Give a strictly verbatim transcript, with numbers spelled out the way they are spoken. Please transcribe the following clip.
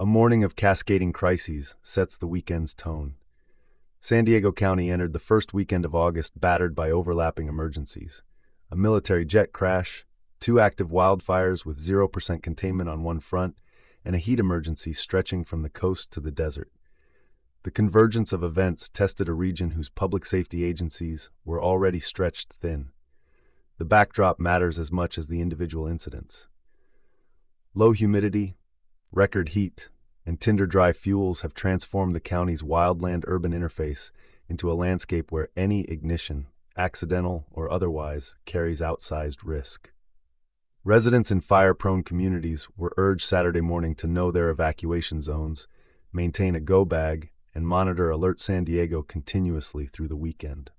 A morning of cascading crises sets the weekend's tone. San Diego County entered the first weekend of August battered by overlapping emergencies. A military jet crash, two active wildfires with zero percent containment on one front, and a heat emergency stretching from the coast to the desert. The convergence of events tested a region whose public safety agencies were already stretched thin. The backdrop matters as much as the individual incidents. Low humidity, record heat, and tinder-dry fuels have transformed the county's wildland-urban interface into a landscape where any ignition, accidental or otherwise, carries outsized risk. Residents in fire-prone communities were urged Saturday morning to know their evacuation zones, maintain a go bag, and monitor Alert San Diego continuously through the weekend.